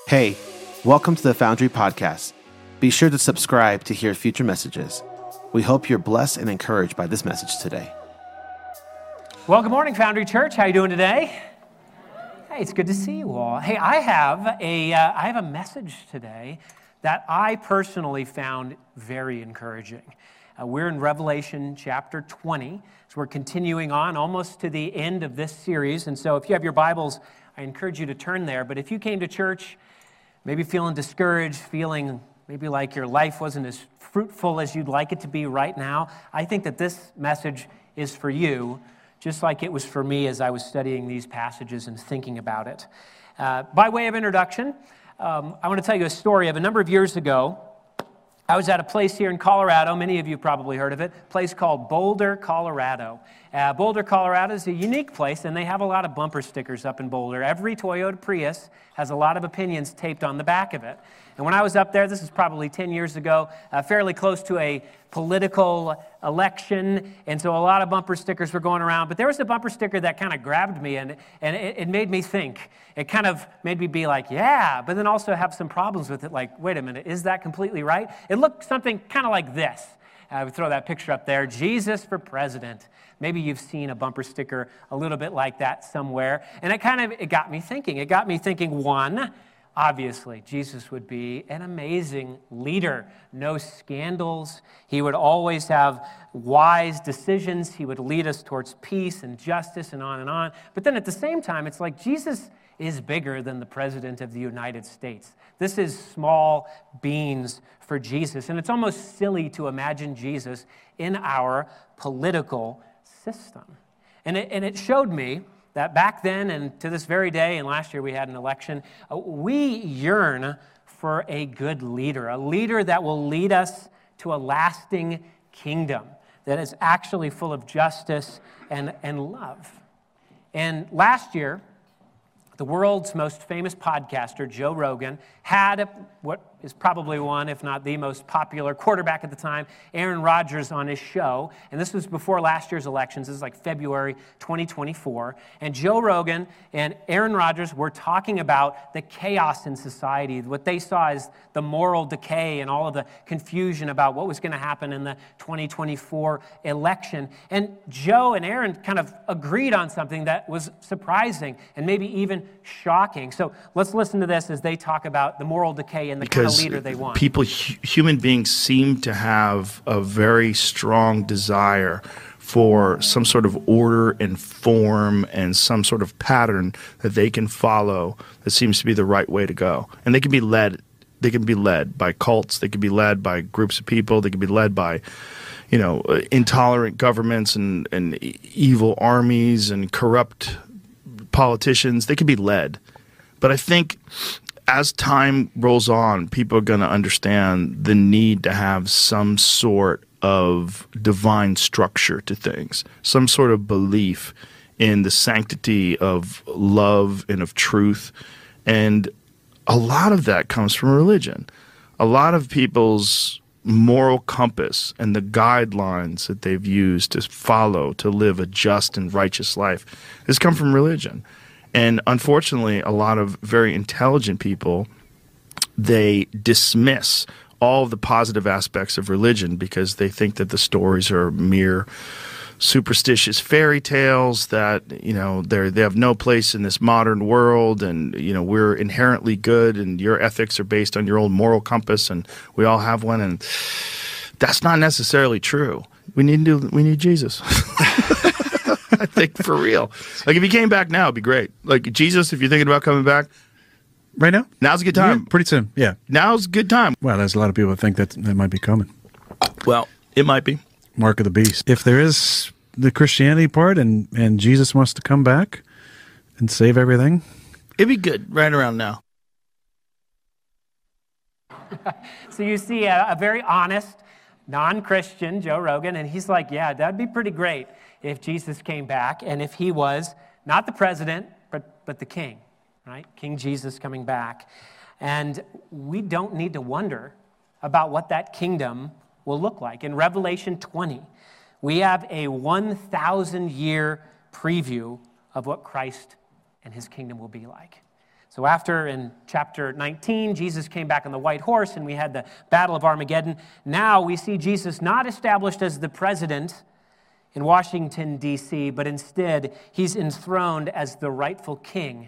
Hey, welcome to the Foundry Podcast. Be sure to subscribe to hear future messages. We hope you're blessed and encouraged by this message today. Well, good morning, Foundry Church. How you doing today? Hey, it's good to see you all. Hey, I have a message today that I personally found very encouraging. We're in Revelation chapter 20, so we're continuing on almost to the end of this series. And so if you have your Bibles, I encourage you to turn there. But if you came to church maybe feeling discouraged, feeling maybe like your life wasn't as fruitful as you'd like it to be right now, I think that this message is for you, just like it was for me as I was studying these passages and thinking about it. By way of introduction, I want to tell you a story of a number of years ago. I was at a place here in Colorado, many of you probably heard of it, a place called Boulder, Colorado. Boulder, Colorado is a unique place, and they have a lot of bumper stickers up in Boulder. Every Toyota Prius has a lot of opinions taped on the back of it. And when I was up there, this is probably 10 years ago, fairly close to a political election, and so a lot of bumper stickers were going around. But there was a bumper sticker that kind of grabbed me, and it made me think. It kind of made me be like, yeah, but then also have some problems with it, like, wait a minute, is that completely right? It looked something kind of like this. I would throw that picture up there, Jesus for president. Maybe you've seen a bumper sticker a little bit like that somewhere. And it got me thinking. It got me thinking, one, obviously, Jesus would be an amazing leader. No scandals. He would always have wise decisions. He would lead us towards peace and justice and on and on. But then at the same time, it's like Jesus is bigger than the President of the United States. This is small beans for Jesus. And it's almost silly to imagine Jesus in our political system. And it showed me that back then and to this very day, and last year we had an election, we yearn for a good leader, a leader that will lead us to a lasting kingdom that is actually full of justice and love. And last year, the world's most famous podcaster, Joe Rogan, had what is probably one, if not the most popular quarterback at the time, Aaron Rodgers, on his show. And this was before last year's elections. This is like February 2024. And Joe Rogan and Aaron Rodgers were talking about the chaos in society, what they saw as the moral decay and all of the confusion about what was going to happen in the 2024 election. And Joe and Aaron kind of agreed on something that was surprising and maybe even shocking. So let's listen to this as they talk about the moral decay and the kind of leader they want. Human beings seem to have a very strong desire for some sort of order and form and some sort of pattern that they can follow that seems to be the right way to go. And they can be led. They can be led by cults. They can be led by groups of people. They can be led by intolerant governments and evil armies and corrupt politicians. They can be led. But I think as time rolls on, people are going to understand the need to have some sort of divine structure to things, some sort of belief in the sanctity of love and of truth. And a lot of that comes from religion. A lot of people's moral compass and the guidelines that they've used to follow to live a just and righteous life has come from religion. And unfortunately, a lot of very intelligent people, they dismiss all of the positive aspects of religion because they think that the stories are mere superstitious fairy tales, that they have no place in this modern world, and we're inherently good and your ethics are based on your own moral compass and we all have one. And that's not necessarily true. We need Jesus. I think for real. Like if he came back now, it'd be great. Like Jesus, if you're thinking about coming back right now, now's a good time. Yeah, pretty soon. Yeah, now's a good time. Well, there's a lot of people that think that might be coming. Well, it might be. Mark of the beast. If there is the Christianity part and Jesus wants to come back and save everything, it'd be good right around now. So you see a very honest, non-Christian Joe Rogan, and he's like, yeah, that'd be pretty great if Jesus came back and if he was not the president, but the king, right? King Jesus coming back. And we don't need to wonder about what that kingdom will look like. In Revelation 20, we have a 1,000-year preview of what Christ and his kingdom will be like. So after, in chapter 19, Jesus came back on the white horse and we had the Battle of Armageddon. Now we see Jesus not established as the president in Washington, D.C., but instead he's enthroned as the rightful king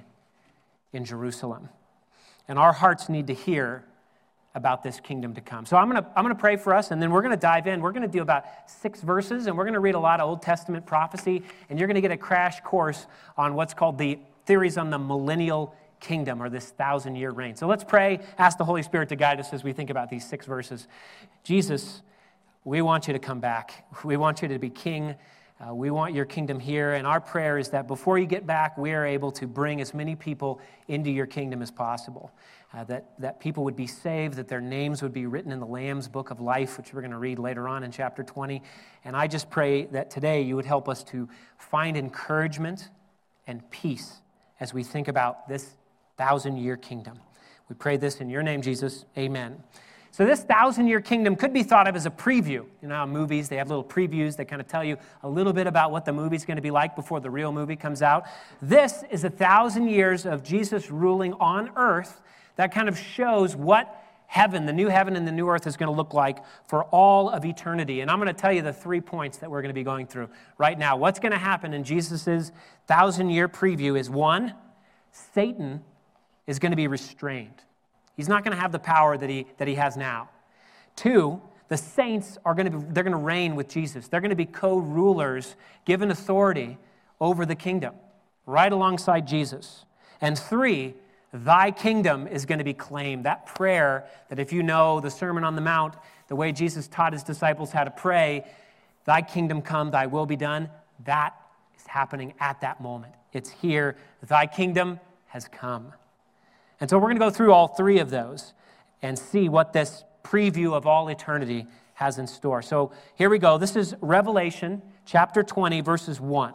in Jerusalem. And our hearts need to hear about this kingdom to come. So I'm going to pray for us, and then we're going to dive in. We're going to do about 6 verses, and we're going to read a lot of Old Testament prophecy, and you're going to get a crash course on what's called the theories on the millennial kingdom, or this 1,000-year reign. So let's pray, ask the Holy Spirit to guide us as we think about these 6 verses. Jesus, we want you to come back. We want you to be king. We want your kingdom here, and our prayer is that before you get back, we are able to bring as many people into your kingdom as possible, that people would be saved, that their names would be written in the Lamb's Book of Life, which we're going to read later on in chapter 20. And I just pray that today you would help us to find encouragement and peace as we think about this 1,000-year kingdom. We pray this in your name, Jesus. Amen. So this 1,000-year kingdom could be thought of as a preview. You know how movies, they have little previews that kind of tell you a little bit about what the movie's going to be like before the real movie comes out. This is 1,000 years of Jesus ruling on earth that kind of shows what heaven, the new heaven and the new earth is going to look like for all of eternity. And I'm going to tell you the 3 points that we're going to be going through right now. What's going to happen in Jesus' 1,000-year preview is 1, Satan is going to be restrained. He's not going to have the power that he has now. 2, the saints they're going to reign with Jesus. They're going to be co-rulers, given authority over the kingdom, right alongside Jesus. And 3, thy kingdom is going to be claimed. That prayer that if you know the Sermon on the Mount, the way Jesus taught his disciples how to pray, thy kingdom come, thy will be done, that is happening at that moment. It's here. Thy kingdom has come. And so we're going to go through all 3 of those and see what this preview of all eternity has in store. So here we go. This is Revelation chapter 20, verses 1.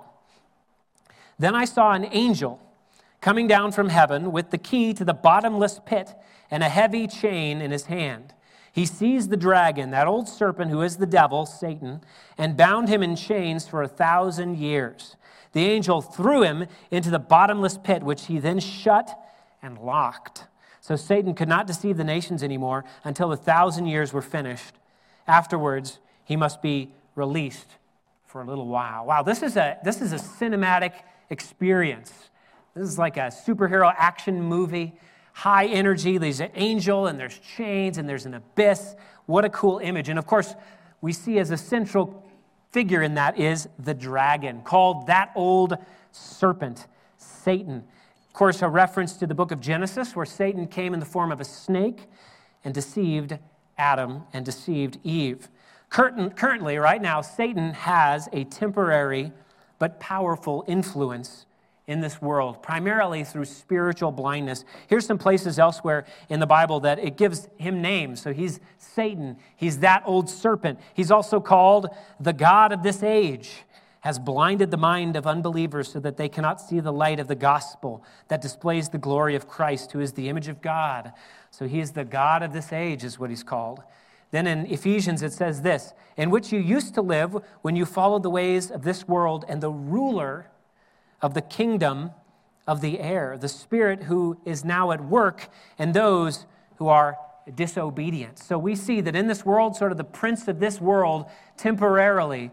Then I saw an angel coming down from heaven with the key to the bottomless pit and a heavy chain in his hand. He seized the dragon, that old serpent who is the devil, Satan, and bound him in chains for 1,000 years. The angel threw him into the bottomless pit, which he then shut and locked. So Satan could not deceive the nations anymore until the 1,000 years were finished. Afterwards, he must be released for a little while. Wow, this is a cinematic experience. This is like a superhero action movie, high energy. There's an angel and there's chains and there's an abyss. What a cool image. And of course, we see as a central figure in that is the dragon, called that old serpent, Satan. Of course, a reference to the book of Genesis, where Satan came in the form of a snake and deceived Adam and deceived Eve. Currently, right now, Satan has a temporary but powerful influence in this world, primarily through spiritual blindness. Here's some places elsewhere in the Bible that it gives him names. So he's Satan. He's that old serpent. He's also called the God of this age, has blinded the mind of unbelievers so that they cannot see the light of the gospel that displays the glory of Christ, who is the image of God. So he is the God of this age, is what he's called. Then in Ephesians it says this, in which you used to live when you followed the ways of this world and the ruler of the kingdom of the air, the spirit who is now at work in those who are disobedient. So we see that in this world, sort of the prince of this world temporarily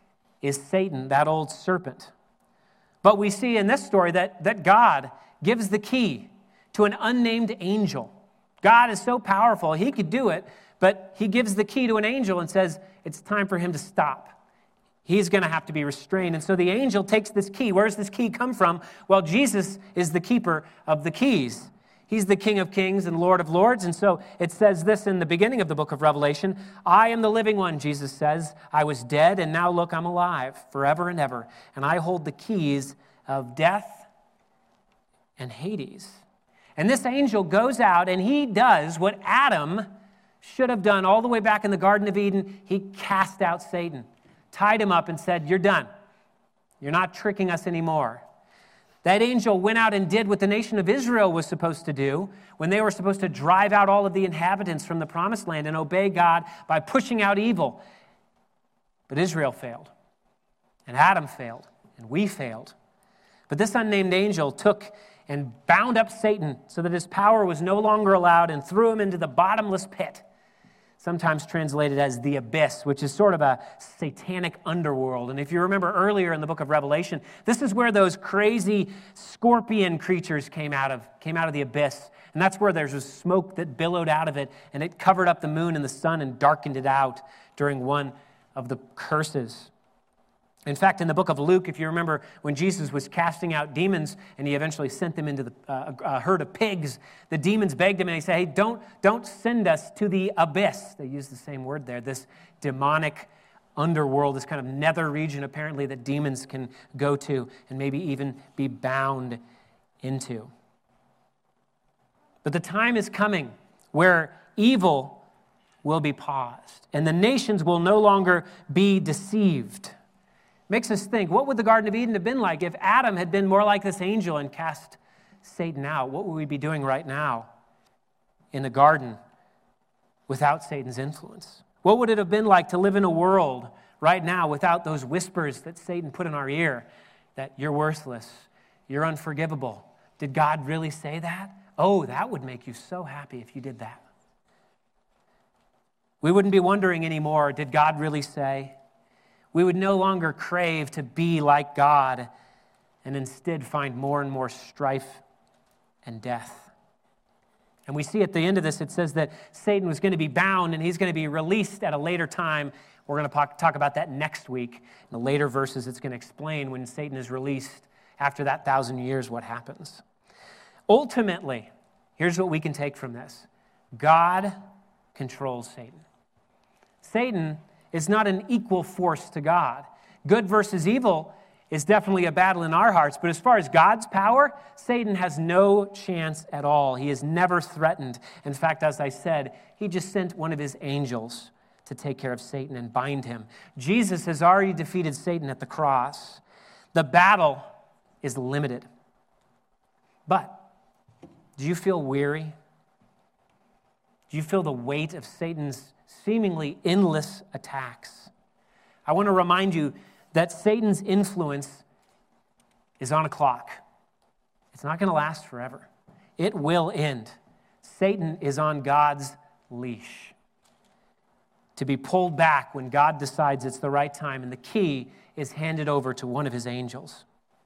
is Satan, that old serpent. But we see in this story that God gives the key to an unnamed angel. God is so powerful, he could do it, but he gives the key to an angel and says, it's time for him to stop. He's going to have to be restrained. And so the angel takes this key. Where does this key come from? Well, Jesus is the keeper of the keys. He's the King of Kings and Lord of Lords. And so it says this in the beginning of the book of Revelation. I am the living one, Jesus says. I was dead, and now look, I'm alive forever and ever. And I hold the keys of death and Hades. And this angel goes out, and he does what Adam should have done all the way back in the Garden of Eden. He cast out Satan, tied him up, and said, you're done. You're not tricking us anymore. That angel went out and did what the nation of Israel was supposed to do when they were supposed to drive out all of the inhabitants from the promised land and obey God by pushing out evil. But Israel failed, and Adam failed, and we failed. But this unnamed angel took and bound up Satan so that his power was no longer allowed and threw him into the bottomless pit, sometimes translated as the abyss, which is sort of a satanic underworld. And if you remember earlier in the book of Revelation, this is where those crazy scorpion creatures came out of the abyss. And that's where there's a smoke that billowed out of it, and it covered up the moon and the sun and darkened it out during one of the curses. In fact, in the book of Luke, if you remember, when Jesus was casting out demons and he eventually sent them into a herd of pigs, the demons begged him and they said, hey, don't send us to the abyss. They use the same word there, this demonic underworld, this kind of nether region apparently that demons can go to and maybe even be bound into. But the time is coming where evil will be paused and the nations will no longer be deceived. Makes us think, what would the Garden of Eden have been like if Adam had been more like this angel and cast Satan out? What would we be doing right now in the garden without Satan's influence? What would it have been like to live in a world right now without those whispers that Satan put in our ear that you're worthless, you're unforgivable? Did God really say that? Oh, that would make you so happy if you did that. We wouldn't be wondering anymore, did God really say? We would no longer crave to be like God and instead find more and more strife and death. And we see at the end of this, it says that Satan was going to be bound and he's going to be released at a later time. We're going to talk about that next week. In the later verses, it's going to explain when Satan is released after that 1,000 years what happens. Ultimately, here's what we can take from this. God controls Satan. Satan is not an equal force to God. Good versus evil is definitely a battle in our hearts, but as far as God's power, Satan has no chance at all. He is never threatened. In fact, as I said, he just sent one of his angels to take care of Satan and bind him. Jesus has already defeated Satan at the cross. The battle is limited. But do you feel weary? Do you feel the weight of Satan's seemingly endless attacks? I want to remind you that Satan's influence is on a clock. It's not going to last forever. It will end. Satan is on God's leash to be pulled back when God decides it's the right time, and the key is handed over to one of his angels.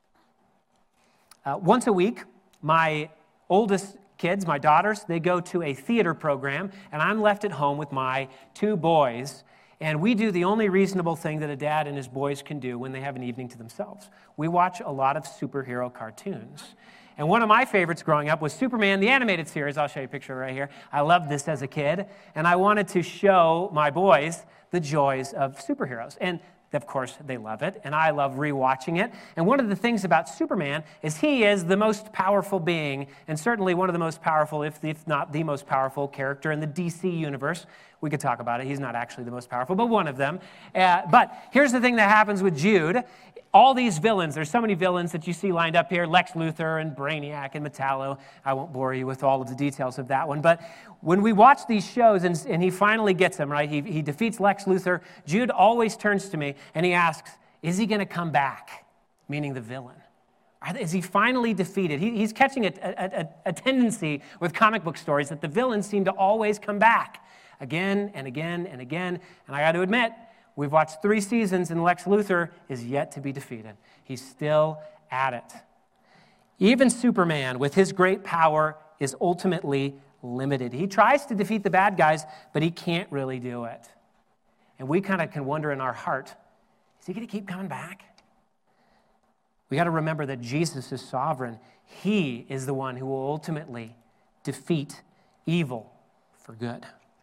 Once a week, my oldest kids, my daughters, they go to a theater program, and I'm left at home with my 2 boys, and we do the only reasonable thing that a dad and his boys can do when they have an evening to themselves. We watch a lot of superhero cartoons. And one of my favorites growing up was Superman, the animated series. I'll show you a picture right here. I loved this as a kid, and I wanted to show my boys the joys of superheroes. And of course, they love it, and I love rewatching it. And one of the things about Superman is he is the most powerful being, and certainly one of the most powerful, if not the most powerful character in the DC universe. We could talk about it. He's not actually the most powerful, but one of them. But here's the thing that happens with Jude. All these villains, there's so many villains that you see lined up here, Lex Luthor and Brainiac and Metallo. I won't bore you with all of the details of that one. But when we watch these shows and he finally gets him, right? He defeats Lex Luthor. Jude always turns to me and he asks, is he going to come back? Meaning the villain. Is he finally defeated? He's catching a tendency with comic book stories that the villains seem to always come back again and again and again. And I got to admit, we've watched 3 seasons and Lex Luthor is yet to be defeated. He's still at it. Even Superman, with his great power, is ultimately limited. He tries to defeat the bad guys, but he can't really do it. And we kind of can wonder in our heart, is he going to keep coming back? We got to remember that Jesus is sovereign. He is the one who will ultimately defeat evil for good.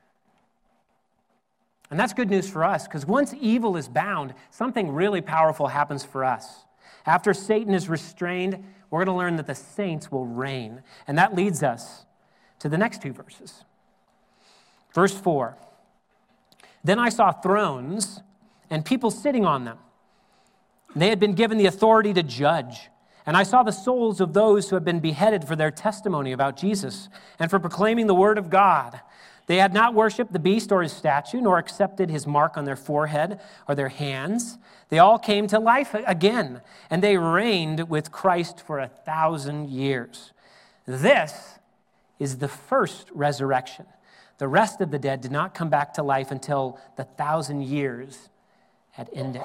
And that's good news for us, because once evil is bound, something really powerful happens for us. After Satan is restrained, we're going to learn that the saints will reign. And that leads us to the next 2 verses. Verse 4. Then I saw thrones and people sitting on them. They had been given the authority to judge. And I saw the souls of those who had been beheaded for their testimony about Jesus and for proclaiming the word of God. They had not worshipped the beast or his statue, nor accepted his mark on their forehead or their hands. They all came to life again, and they reigned with Christ for 1,000 years. This is the first resurrection. The rest of the dead did not come back to life until the 1,000 years had ended.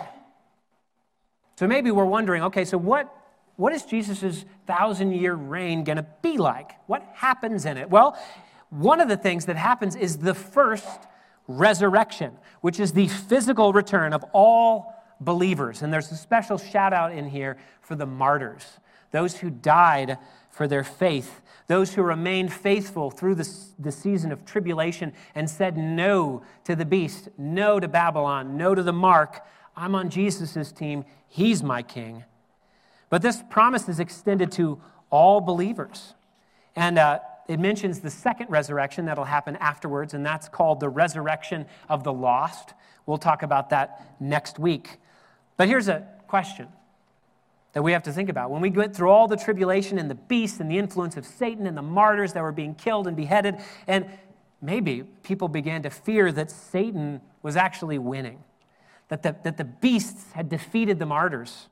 So maybe we're wondering, okay, so what is Jesus' 1,000-year reign going to be like? What happens in it? Well, one of the things that happens is the first resurrection, which is the physical return of all believers. And there's a special shout out in here for the martyrs, those who died for their faith, those who remained faithful through the season of tribulation and said no to the beast, no to Babylon, no to the mark. I'm on Jesus' team. He's my king. But this promise is extended to all believers. And it mentions the second resurrection that'll happen afterwards, and that's called the resurrection of the lost. We'll talk about that next week. But here's a question that we have to think about. When we went through all the tribulation and the beast and the influence of Satan and the martyrs that were being killed and beheaded, and maybe people began to fear that Satan was actually winning, that the beasts had defeated the martyrs,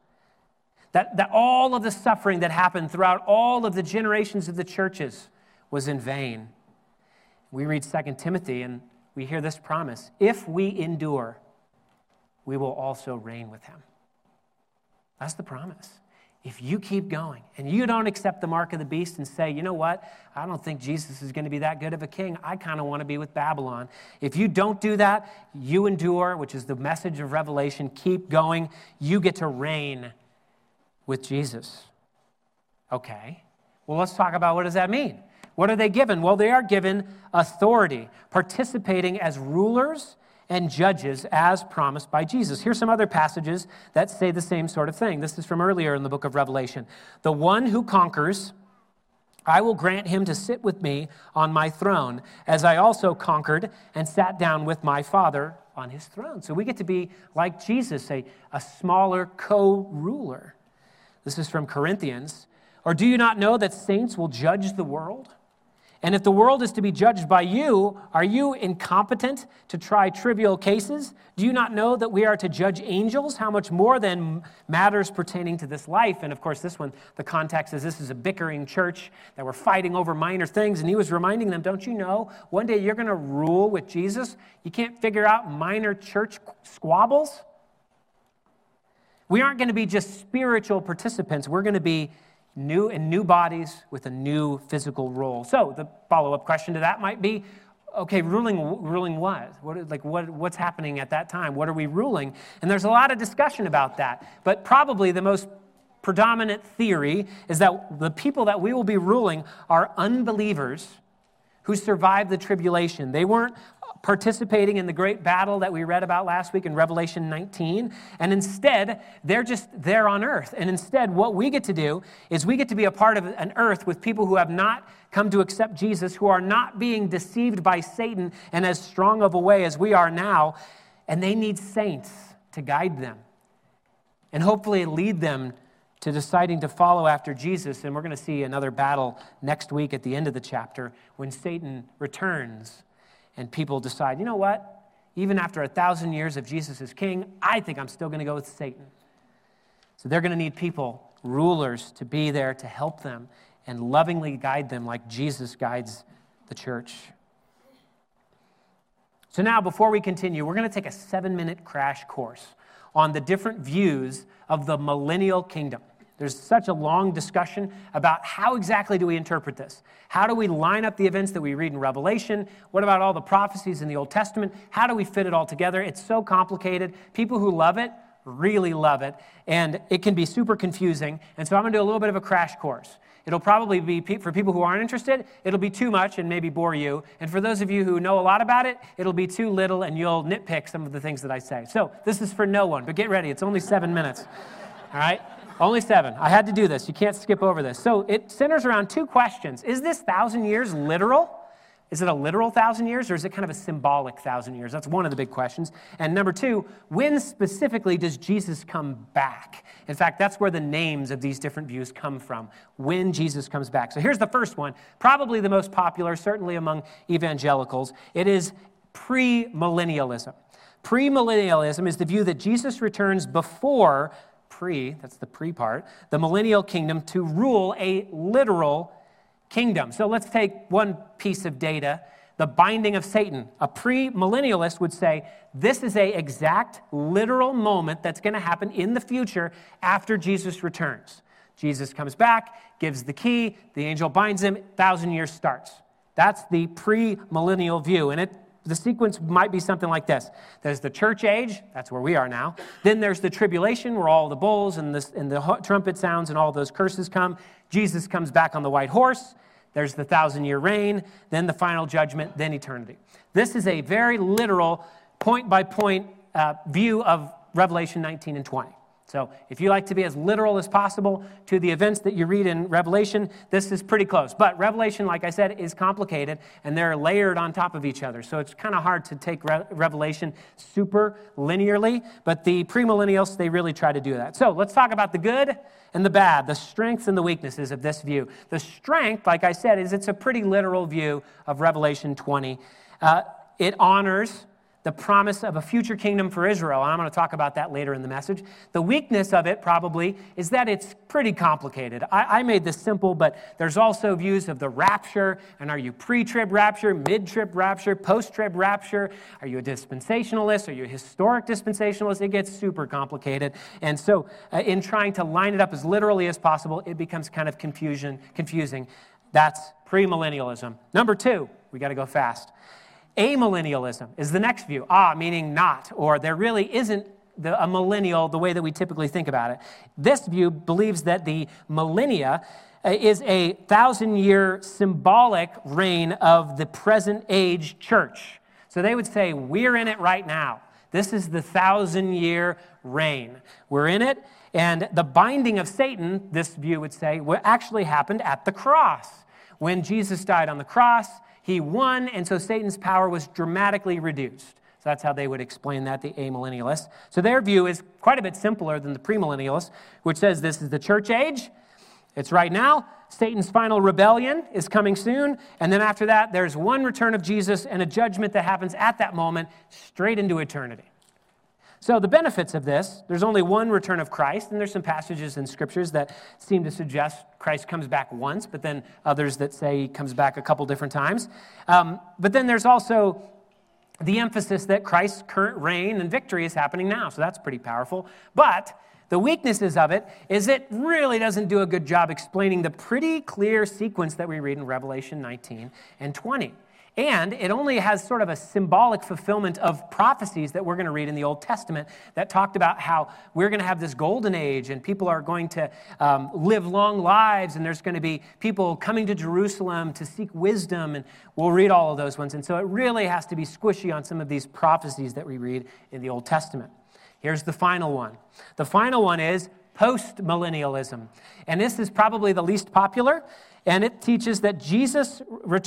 that all of the suffering that happened throughout all of the generations of the churches was in vain. We read 2 Timothy and we hear this promise: if we endure, we will also reign with him. That's the promise. If you keep going and you don't accept the mark of the beast and say, you know what, I don't think Jesus is going to be that good of a king. I kind of want to be with Babylon. If you don't do that, you endure, which is the message of Revelation. Keep going. You get to reign with Jesus. Okay. Well, let's talk about what does that mean? What are they given? Well, they are given authority, participating as rulers and judges as promised by Jesus. Here's some other passages that say the same sort of thing. This is from earlier in the book of Revelation. The one who conquers, I will grant him to sit with me on my throne, as I also conquered and sat down with my Father on his throne. So we get to be like Jesus, a smaller co-ruler. This is from Corinthians. Or do you not know that saints will judge the world? And if the world is to be judged by you, are you incompetent to try trivial cases? Do you not know that we are to judge angels? How much more than matters pertaining to this life? And of course, this one, the context is this is a bickering church that were fighting over minor things. And he was reminding them, don't you know, one day you're going to rule with Jesus? You can't figure out minor church squabbles? We aren't going to be just spiritual participants. We're going to be new bodies with a new physical role. So the follow-up question to that might be, okay, ruling what? What's happening at that time? What are we ruling? And there's a lot of discussion about that. But probably the most predominant theory is that the people that we will be ruling are unbelievers who survived the tribulation. They weren't participating in the great battle that we read about last week in Revelation 19. And instead, they're just there on earth. And instead, what we get to do is we get to be a part of an earth with people who have not come to accept Jesus, who are not being deceived by Satan in as strong of a way as we are now. And they need saints to guide them and hopefully lead them to deciding to follow after Jesus. And we're going to see another battle next week at the end of the chapter when Satan returns. And people decide, you know what? Even after 1,000 years of Jesus as king, I think I'm still going to go with Satan. So they're going to need people, rulers, to be there to help them and lovingly guide them like Jesus guides the church. So now, before we continue, we're going to take a 7-minute crash course on the different views of the millennial kingdom. There's such a long discussion about how exactly do we interpret this? How do we line up the events that we read in Revelation? What about all the prophecies in the Old Testament? How do we fit it all together? It's so complicated. People who love it really love it, and it can be super confusing. And so I'm going to do a little bit of a crash course. It'll probably be, for people who aren't interested, it'll be too much and maybe bore you. And for those of you who know a lot about it, it'll be too little and you'll nitpick some of the things that I say. So this is for no one, but get ready. It's only 7 minutes. All right? Only 7. I had to do this. You can't skip over this. So it centers around 2 questions. Is this 1,000 years literal? Is it a literal 1,000 years, or is it kind of a symbolic 1,000 years? That's one of the big questions. And number two, when specifically does Jesus come back? In fact, that's where the names of these different views come from, when Jesus comes back. So here's the first one, probably the most popular, certainly among evangelicals. It is premillennialism. Premillennialism is the view that Jesus returns before that's the pre part, the millennial kingdom to rule a literal kingdom. So let's take one piece of data, the binding of Satan. A premillennialist would say this is an exact literal moment that's going to happen in the future after Jesus returns. Jesus comes back, gives the key, the angel binds him, 1,000 years starts. That's the premillennial view, and the sequence might be something like this. There's the church age, that's where we are now. Then there's the tribulation, where all the bowls and the trumpet sounds and all those curses come. Jesus comes back on the white horse. There's the 1,000-year reign, then the final judgment, then eternity. This is a very literal, point-by-point view of Revelation 19 and 20. So if you like to be as literal as possible to the events that you read in Revelation, this is pretty close. But Revelation, like I said, is complicated, and they're layered on top of each other. So it's kind of hard to take Revelation super linearly, but the premillennials, they really try to do that. So let's talk about the good and the bad, the strengths and the weaknesses of this view. The strength, like I said, is it's a pretty literal view of Revelation 20. It honors the promise of a future kingdom for Israel, and I'm going to talk about that later in the message. The weakness of it probably is that it's pretty complicated. I made this simple, but there's also views of the rapture, and are you pre-trib rapture, mid-trib rapture, post-trib rapture? Are you a dispensationalist? Are you a historic dispensationalist? It gets super complicated, and so in trying to line it up as literally as possible, it becomes kind of confusing. That's premillennialism. Number two, we got to go fast. Amillennialism is the next view. Meaning not, or there really isn't a millennial the way that we typically think about it. This view believes that the millennia is a 1,000-year symbolic reign of the present age church. So they would say, we're in it right now. This is the 1,000-year reign. We're in it, and the binding of Satan, this view would say, actually happened at the cross. When Jesus died on the cross, he won, and so Satan's power was dramatically reduced. So that's how they would explain that, the amillennialists. So their view is quite a bit simpler than the premillennialists, which says this is the church age. It's right now. Satan's final rebellion is coming soon. And then after that, there's one return of Jesus and a judgment that happens at that moment straight into eternity. So the benefits of this, there's only one return of Christ, and there's some passages in scriptures that seem to suggest Christ comes back once, but then others that say he comes back a couple different times. But then there's also the emphasis that Christ's current reign and victory is happening now, so that's pretty powerful. But the weaknesses of it is it really doesn't do a good job explaining the pretty clear sequence that we read in Revelation 19 and 20. And it only has sort of a symbolic fulfillment of prophecies that we're going to read in the Old Testament that talked about how we're going to have this golden age and people are going to live long lives, and there's going to be people coming to Jerusalem to seek wisdom, and we'll read all of those ones. And so it really has to be squishy on some of these prophecies that we read in the Old Testament. Here's the final one. The final one is post-millennialism. And this is probably the least popular. And it teaches that Jesus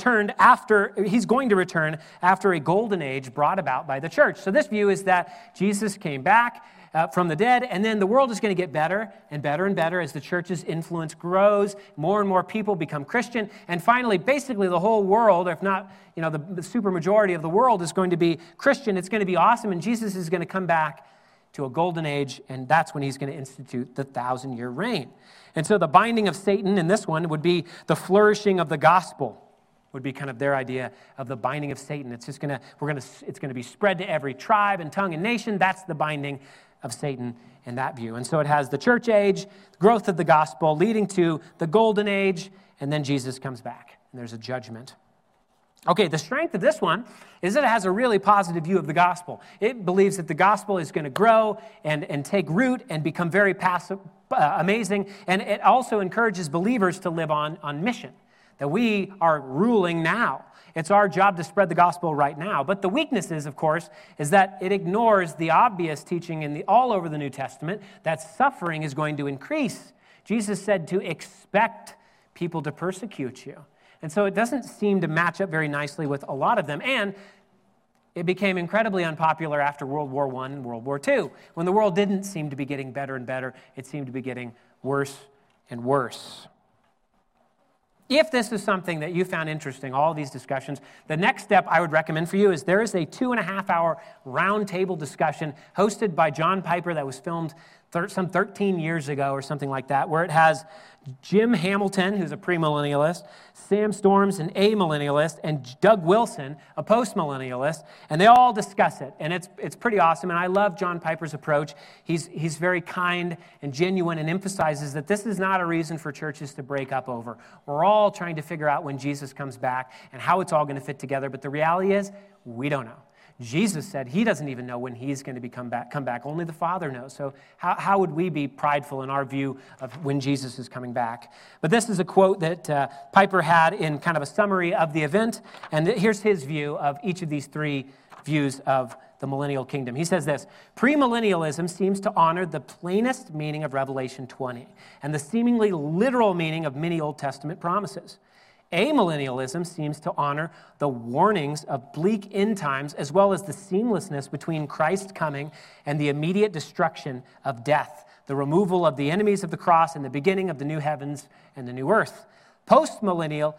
he's going to return after a golden age brought about by the church. So this view is that Jesus came back from the dead, and then the world is going to get better and better and better as the church's influence grows, more and more people become Christian, and finally, basically the whole world, if not, the super majority of the world is going to be Christian. It's going to be awesome, and Jesus is going to come back to a golden age, and that's when he's going to institute the 1,000-year reign. And so the binding of Satan in this one would be the flourishing of the gospel, would be kind of their idea of the binding of Satan. It's just it's going to be spread to every tribe and tongue and nation. That's the binding of Satan in that view. And so it has the church age, the growth of the gospel, leading to the golden age, and then Jesus comes back, and there's a judgment. Okay, the strength of this one is that it has a really positive view of the gospel. It believes that the gospel is going to grow and take root and become very amazing, and it also encourages believers to live on mission, that we are ruling now. It's our job to spread the gospel right now. But the weaknesses, of course, is that it ignores the obvious teaching all over the New Testament that suffering is going to increase. Jesus said to expect people to persecute you. And so it doesn't seem to match up very nicely with a lot of them. And it became incredibly unpopular after World War I and World War II. When the world didn't seem to be getting better and better, it seemed to be getting worse and worse. If this is something that you found interesting, all of these discussions, the next step I would recommend for you is there is a 2.5-hour roundtable discussion hosted by John Piper that was filmed some 13 years ago or something like that, where it has Jim Hamilton, who's a premillennialist, Sam Storms, an amillennialist, and Doug Wilson, a postmillennialist, and they all discuss it, and it's pretty awesome, and I love John Piper's approach. He's very kind and genuine and emphasizes that this is not a reason for churches to break up over. We're all trying to figure out when Jesus comes back and how it's all going to fit together, but the reality is, we don't know. Jesus said he doesn't even know when he's going to come back. Only the Father knows. So how would we be prideful in our view of when Jesus is coming back? But this is a quote that Piper had in kind of a summary of the event. And here's his view of each of these three views of the millennial kingdom. He says this: premillennialism seems to honor the plainest meaning of Revelation 20 and the seemingly literal meaning of many Old Testament promises. Amillennialism seems to honor the warnings of bleak end times as well as the seamlessness between Christ's coming and the immediate destruction of death, the removal of the enemies of the cross and the beginning of the new heavens and the new earth. Postmillennialism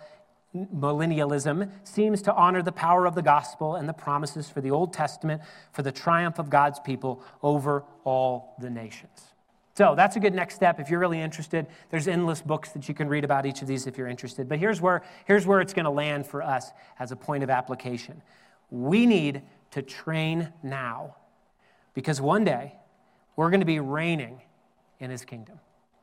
seems to honor the power of the gospel and the promises for the Old Testament for the triumph of God's people over all the nations. So that's a good next step if you're really interested. There's endless books that you can read about each of these if you're interested. But here's where it's going to land for us as a point of application. We need to train now because one day we're going to be reigning in his kingdom.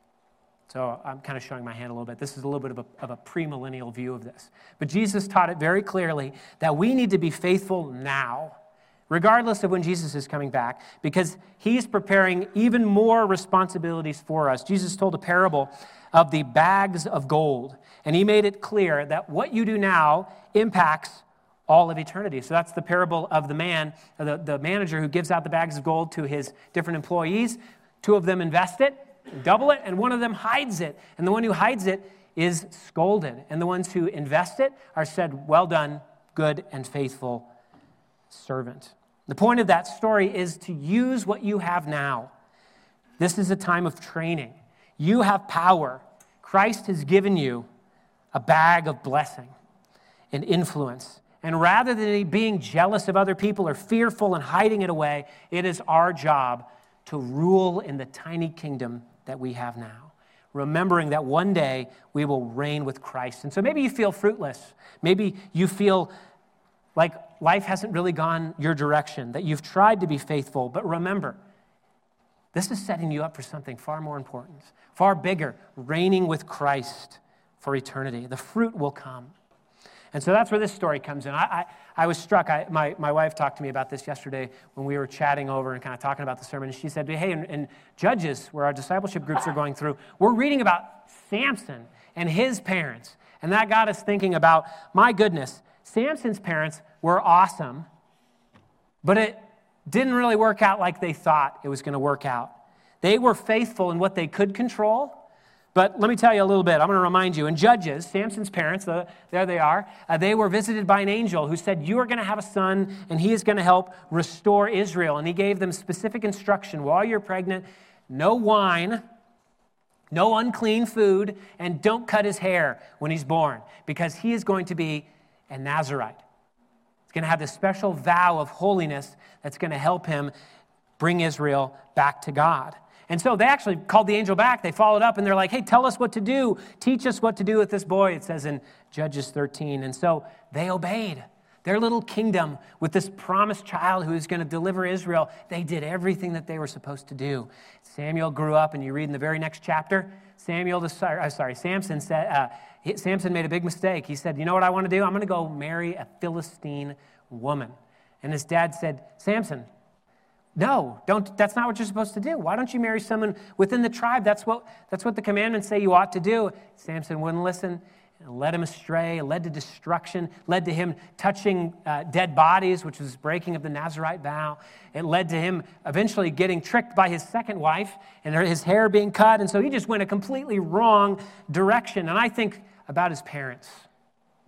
So I'm kind of showing my hand a little bit. This is a little bit of a premillennial view of this. But Jesus taught it very clearly that we need to be faithful now, regardless of when Jesus is coming back, because he's preparing even more responsibilities for us. Jesus told a parable of the bags of gold, and he made it clear that what you do now impacts all of eternity. So that's the parable of the man, the manager who gives out the bags of gold to his different employees. 2 of them invest it, double it, and 1 of them hides it. And the one who hides it is scolded. And the ones who invest it are said, "Well done, good and faithful servant." The point of that story is to use what you have now. This is a time of training. You have power. Christ has given you a bag of blessing and influence. And rather than being jealous of other people or fearful and hiding it away, it is our job to rule in the tiny kingdom that we have now, remembering that one day we will reign with Christ. And so maybe you feel fruitless. Maybe you feel like life hasn't really gone your direction, that you've tried to be faithful. But remember, this is setting you up for something far more important, far bigger, reigning with Christ for eternity. The fruit will come. And so that's where this story comes in. I was struck. My wife talked to me about this yesterday when we were chatting over and kind of talking about the sermon. And she said, hey, in Judges, where our discipleship groups are going through, we're reading about Samson and his parents. And that got us thinking about, my goodness, Samson's parents were awesome, but it didn't really work out like they thought it was going to work out. They were faithful in what they could control, but let me tell you a little bit. I'm going to remind you. In Judges, Samson's parents, there they are, they were visited by an angel who said, you are going to have a son, and he is going to help restore Israel. And he gave them specific instruction. While you're pregnant, no wine, no unclean food, and don't cut his hair when he's born, because he is going to be a Nazirite. He's going to have this special vow of holiness that's going to help him bring Israel back to God. And so they actually called the angel back. They followed up, and they're like, hey, tell us what to do. Teach us what to do with this boy, it says in Judges 13. And so they obeyed. Their little kingdom with this promised child who is going to deliver Israel, they did everything that they were supposed to do. Samuel grew up, and you read in the very next chapter, Samson said, Samson made a big mistake. He said, you know what I want to do? I'm going to go marry a Philistine woman. And his dad said, Samson, no, don't. That's not what you're supposed to do. Why don't you marry someone within the tribe? That's what the commandments say you ought to do. Samson wouldn't listen. It led him astray. It led to destruction. Led to him touching dead bodies, which was breaking of the Nazirite vow. It led to him eventually getting tricked by his second wife and his hair being cut. And so he just went a completely wrong direction. And I think about his parents.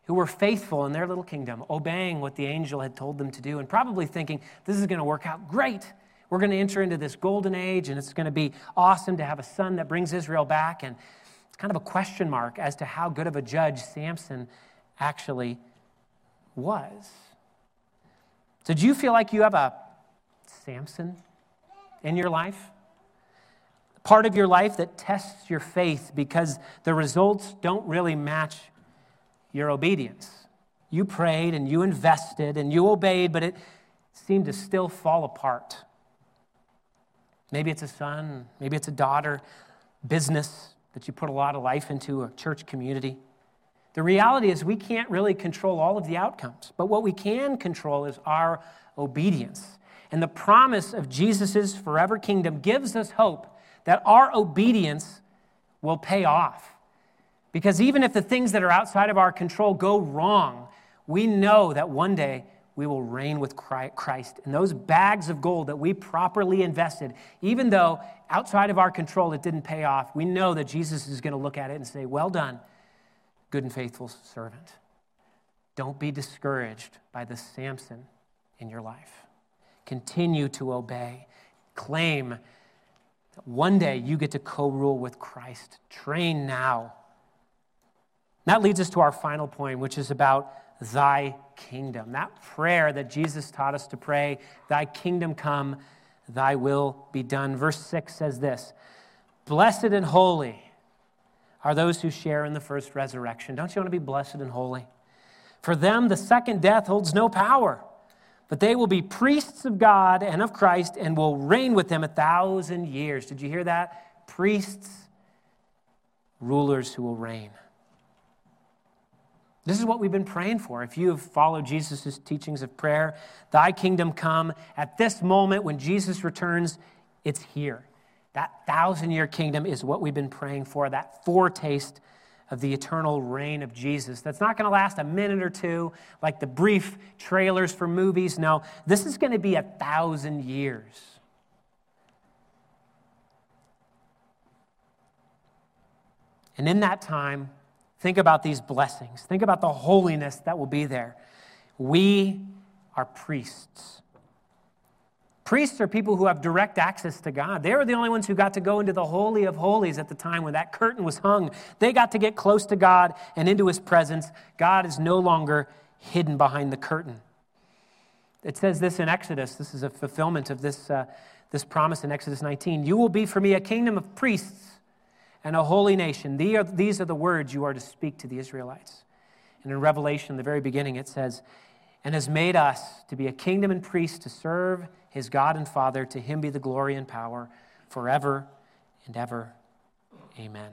who were faithful in their little kingdom, obeying what the angel had told them to do, and probably thinking, this is going to work out great. We're going to enter into this golden age, and it's going to be awesome to have a son that brings Israel back. And it's kind of a question mark as to how good of a judge Samson actually was. So do you feel like you have a Samson in your life? Part of your life that tests your faith because the results don't really match your obedience. You prayed and you invested and you obeyed, but it seemed to still fall apart. Maybe it's a son, maybe it's a daughter, business that you put a lot of life into, a church community. The reality is we can't really control all of the outcomes, but what we can control is our obedience. And the promise of Jesus' forever kingdom gives us hope that our obedience will pay off. Because even if the things that are outside of our control go wrong, we know that one day we will reign with Christ. And those bags of gold that we properly invested, even though outside of our control it didn't pay off, we know that Jesus is going to look at it and say, well done, good and faithful servant. Don't be discouraged by the Samson in your life. Continue to obey. Claim that one day you get to co-rule with Christ. Train now. That leads us to our final point, which is about thy kingdom. That prayer that Jesus taught us to pray, thy kingdom come, thy will be done. Verse 6 says this, blessed and holy are those who share in the first resurrection. Don't you want to be blessed and holy? For them, the second death holds no power, but they will be priests of God and of Christ and will reign with him 1,000 years. Did you hear that? Priests, rulers who will reign. This is what we've been praying for. If you have followed Jesus' teachings of prayer, thy kingdom come. At this moment when Jesus returns, it's here. That 1,000-year kingdom is what we've been praying for, that foretaste of the eternal reign of Jesus. That's not going to last a minute or two like the brief trailers for movies. No, this is going to be 1,000 years. And in that time, think about these blessings. Think about the holiness that will be there. We are priests. Priests are people who have direct access to God. They were the only ones who got to go into the Holy of Holies at the time when that curtain was hung. They got to get close to God and into his presence. God is no longer hidden behind the curtain. It says this in Exodus. This is a fulfillment of this promise in Exodus 19. You will be for me a kingdom of priests and a holy nation. These are the words you are to speak to the Israelites. And in Revelation, the very beginning, it says, and has made us to be a kingdom and priests to serve his God and Father. To him be the glory and power forever and ever. Amen.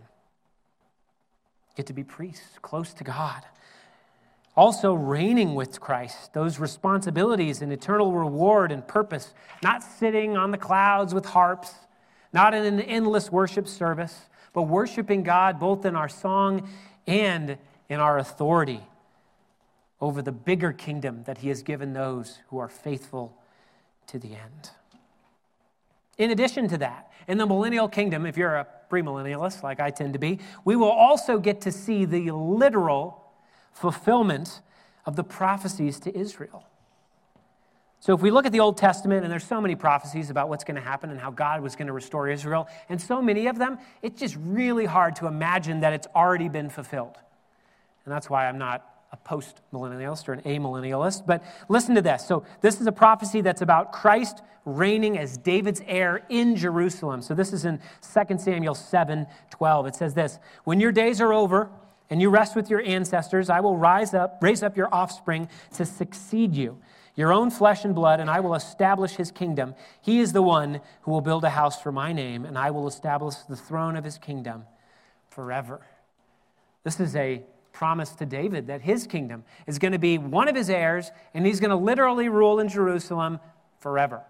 Get to be priests, close to God. Also reigning with Christ, those responsibilities and eternal reward and purpose, not sitting on the clouds with harps, not in an endless worship service, but worshiping God both in our song and in our authority over the bigger kingdom that he has given those who are faithful to the end. In addition to that, in the millennial kingdom, if you're a premillennialist like I tend to be, we will also get to see the literal fulfillment of the prophecies to Israel. So if we look at the Old Testament, and there's so many prophecies about what's going to happen and how God was going to restore Israel, and so many of them, it's just really hard to imagine that it's already been fulfilled. And that's why I'm not a post-millennialist or an amillennialist. But listen to this. So this is a prophecy that's about Christ reigning as David's heir in Jerusalem. So this is in 2 Samuel 7:12. It says this, when your days are over and you rest with your ancestors, I will raise up your offspring to succeed you, your own flesh and blood, and I will establish his kingdom. He is the one who will build a house for my name, and I will establish the throne of his kingdom forever. This is a promise to David that his kingdom is going to be one of his heirs, and he's going to literally rule in Jerusalem forever.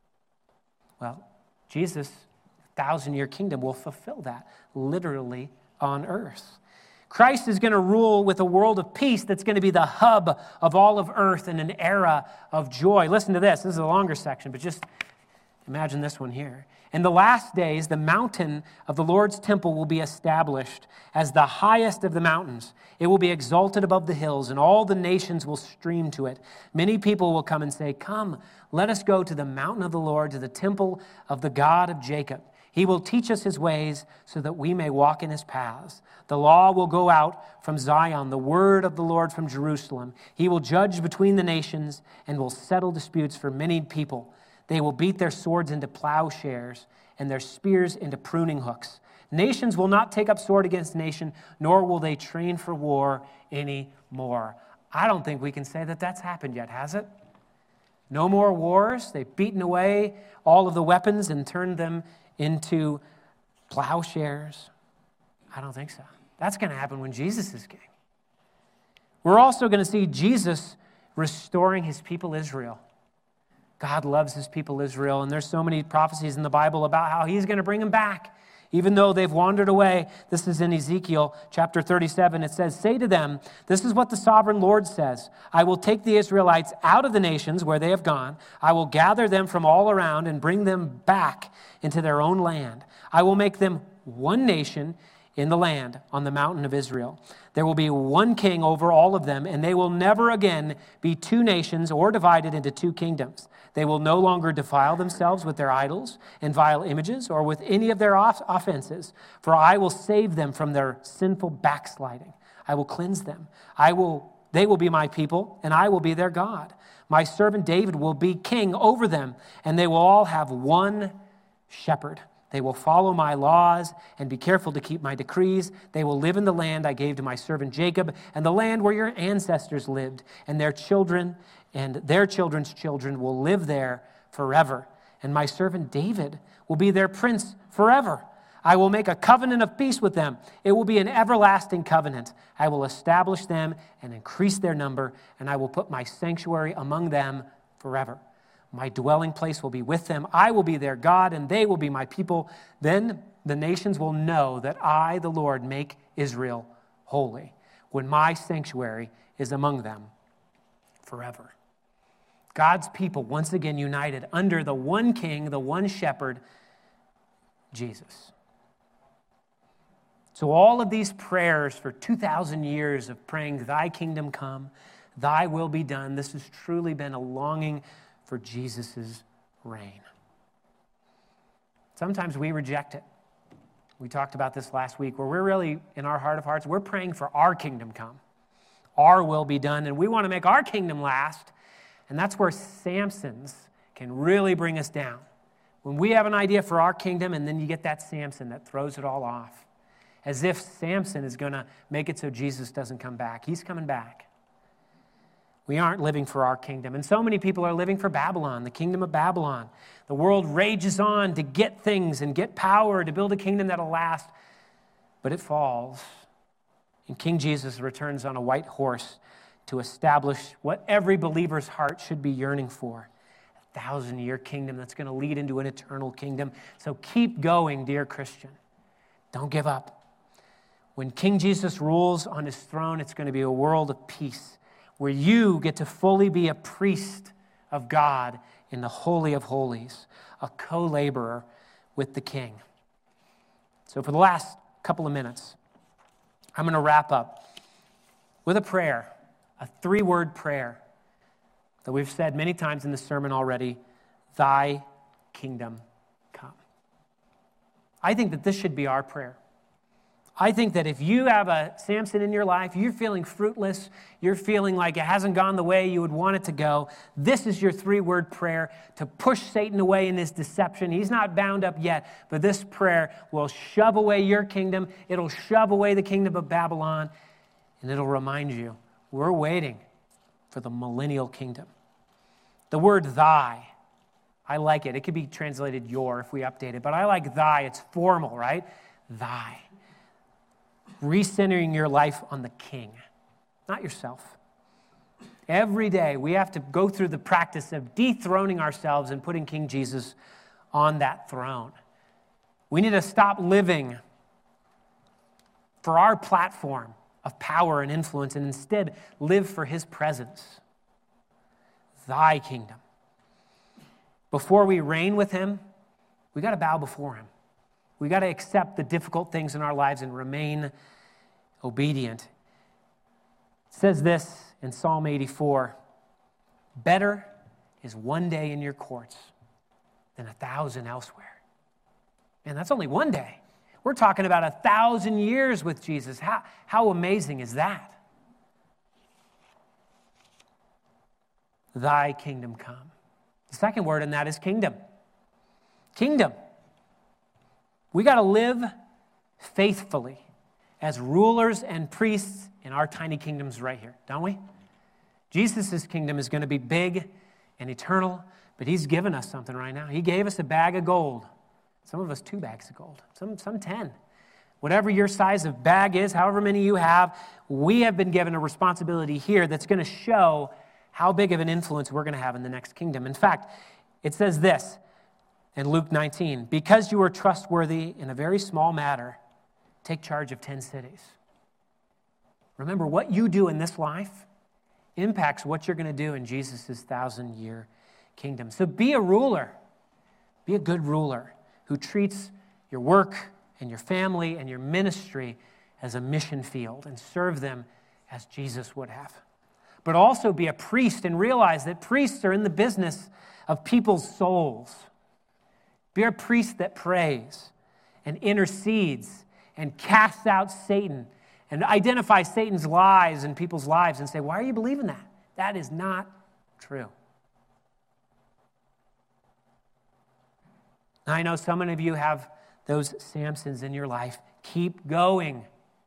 Well, Jesus' 1,000-year kingdom will fulfill that literally on earth. Christ is going to rule with a world of peace that's going to be the hub of all of earth in an era of joy. Listen to this. This is a longer section, but just imagine this one here. In the last days, the mountain of the Lord's temple will be established as the highest of the mountains. It will be exalted above the hills, and all the nations will stream to it. Many people will come and say, "Come, let us go to the mountain of the Lord, to the temple of the God of Jacob. He will teach us his ways so that we may walk in his paths. The law will go out from Zion, the word of the Lord from Jerusalem. He will judge between the nations and will settle disputes for many people. They will beat their swords into plowshares and their spears into pruning hooks. Nations will not take up sword against nation, nor will they train for war anymore." I don't think we can say that that's happened yet, has it? No more wars. They've beaten away all of the weapons and turned them into plowshares. I don't think so. That's going to happen when Jesus is king. We're also going to see Jesus restoring his people Israel. God loves his people Israel, and there's so many prophecies in the Bible about how he's going to bring them back, even though they've wandered away. This is in Ezekiel chapter 37. It says, "Say to them, this is what the sovereign Lord says. I will take the Israelites out of the nations where they have gone. I will gather them from all around and bring them back into their own land. I will make them one nation in the land on the mountain of Israel. There will be one king over all of them, and they will never again be two nations or divided into two kingdoms. They will no longer defile themselves with their idols and vile images or with any of their offenses, for I will save them from their sinful backsliding. I will cleanse them. They will be my people, and I will be their God. My servant David will be king over them, and they will all have one shepherd. They will follow my laws and be careful to keep my decrees. They will live in the land I gave to my servant Jacob, and the land where your ancestors lived, and their children and their children's children will live there forever. And my servant David will be their prince forever. I will make a covenant of peace with them. It will be an everlasting covenant. I will establish them and increase their number, and I will put my sanctuary among them forever. My dwelling place will be with them. I will be their God, and they will be my people. Then the nations will know that I, the Lord, make Israel holy, when my sanctuary is among them forever. God's people once again united under the one king, the one shepherd, Jesus. So all of these prayers for 2,000 years of praying, "Thy kingdom come, thy will be done," this has truly been a longing for Jesus' reign. Sometimes we reject it. We talked about this last week, where we're really, in our heart of hearts, we're praying for our kingdom come, our will be done, and we want to make our kingdom last. And that's where Samson's can really bring us down. When we have an idea for our kingdom, and then you get that Samson that throws it all off, as if Samson is going to make it so Jesus doesn't come back. He's coming back. We aren't living for our kingdom. And so many people are living for Babylon, the kingdom of Babylon. The world rages on to get things and get power, to build a kingdom that'll last. But it falls. And King Jesus returns on a white horse to establish what every believer's heart should be yearning for. 1,000-year kingdom that's going to lead into an eternal kingdom. So keep going, dear Christian. Don't give up. When King Jesus rules on his throne, it's going to be a world of peace, where you get to fully be a priest of God in the Holy of Holies, a co-laborer with the King. So for the last couple of minutes, I'm going to wrap up with a prayer, a 3-word prayer that we've said many times in the sermon already: "Thy kingdom come." I think that this should be our prayer. I think that if you have a Samson in your life, you're feeling fruitless, you're feeling like it hasn't gone the way you would want it to go, this is your 3-word prayer to push Satan away in his deception. He's not bound up yet, but this prayer will shove away your kingdom. It'll shove away the kingdom of Babylon, and it'll remind you, we're waiting for the millennial kingdom. The word "thy," I like it. It could be translated "your" if we update it, but I like "thy." It's formal, right? Thy. Recentering your life on the King, not yourself. Every day we have to go through the practice of dethroning ourselves and putting King Jesus on that throne. We need to stop living for our platform of power and influence and instead live for his presence. Thy kingdom. Before we reign with him, We got to bow before him. We got to accept the difficult things in our lives and remain obedient. It says this in Psalm 84, better is one day in your courts than 1,000 elsewhere. Man, that's only one day. We're talking about 1,000 years with Jesus. How amazing is that? Thy kingdom come. The second word in that is kingdom. Kingdom. We got to live faithfully as rulers and priests in our tiny kingdoms right here, don't we? Jesus' kingdom is going to be big and eternal, but he's given us something right now. He gave us a bag of gold. Some of us 2 bags of gold, some 10. Whatever your size of bag is, however many you have, we have been given a responsibility here that's going to show how big of an influence we're going to have in the next kingdom. In fact, it says this in Luke 19, because you are trustworthy in a very small matter, take charge of 10 cities. Remember, what you do in this life impacts what you're going to do in Jesus' 1,000-year kingdom. So be a ruler. Be a good ruler who treats your work and your family and your ministry as a mission field and serve them as Jesus would have. But also be a priest and realize that priests are in the business of people's souls. Be a priest that prays and intercedes and casts out Satan and identifies Satan's lies in people's lives and say, why are you believing that? That is not true. I know so many of you have those Samsons in your life. Keep going.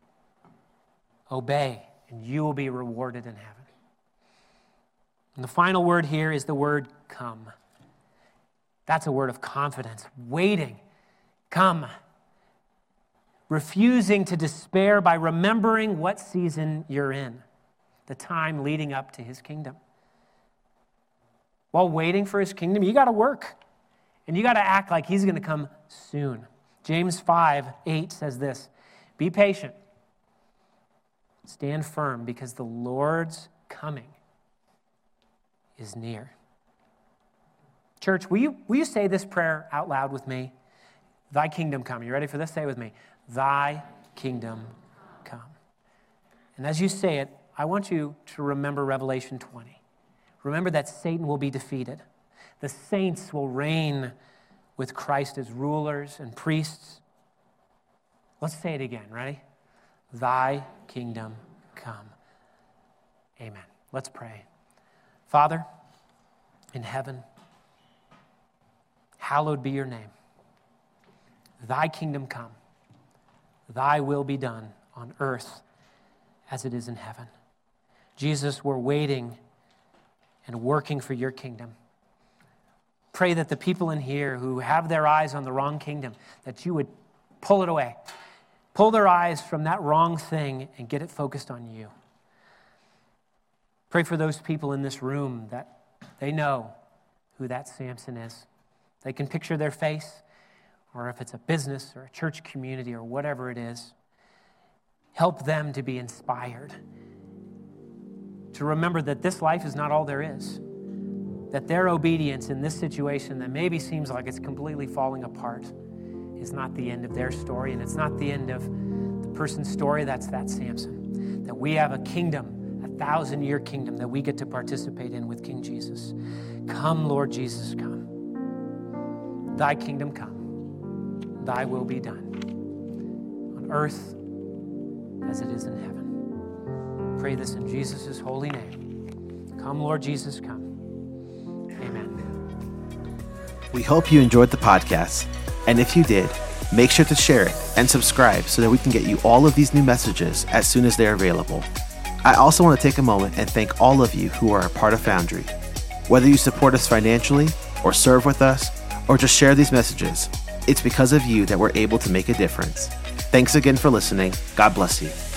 Obey, and you will be rewarded in heaven. And the final word here is the word come. That's a word of confidence, waiting. Come. Refusing to despair by remembering what season you're in, the time leading up to his kingdom. While waiting for his kingdom, you got to work. And you got to act like he's going to come soon. James 5:8 says this, be patient. Stand firm because the Lord's coming is near. Church, will you say this prayer out loud with me? Thy kingdom come. You ready for this? Say it with me. Thy kingdom come. And as you say it, I want you to remember Revelation 20. Remember that Satan will be defeated. The saints will reign with Christ as rulers and priests. Let's say it again. Ready? Thy kingdom come. Amen. Let's pray. Father, in heaven, hallowed be your name. Thy kingdom come. Thy will be done on earth as it is in heaven. Jesus, we're waiting and working for your kingdom. Pray that the people in here who have their eyes on the wrong kingdom, that you would pull it away. Pull their eyes from that wrong thing and get it focused on you. Pray for those people in this room that they know who that Samson is. They can picture their face, or if it's a business or a church community or whatever it is, help them to be inspired, to remember that this life is not all there is, that their obedience in this situation that maybe seems like it's completely falling apart is not the end of their story, and it's not the end of the person's story. That's that Samson. That we have a kingdom, 1,000-year kingdom that we get to participate in with King Jesus. Come, Lord Jesus, come. Thy kingdom come. Thy will be done on earth as it is in heaven. Pray this in Jesus' holy name. Come, Lord Jesus, come. Amen. We hope you enjoyed the podcast. And if you did, make sure to share it and subscribe so that we can get you all of these new messages as soon as they're available. I also want to take a moment and thank all of you who are a part of Foundry. Whether you support us financially or serve with us or just share these messages, it's because of you that we're able to make a difference. Thanks again for listening. God bless you.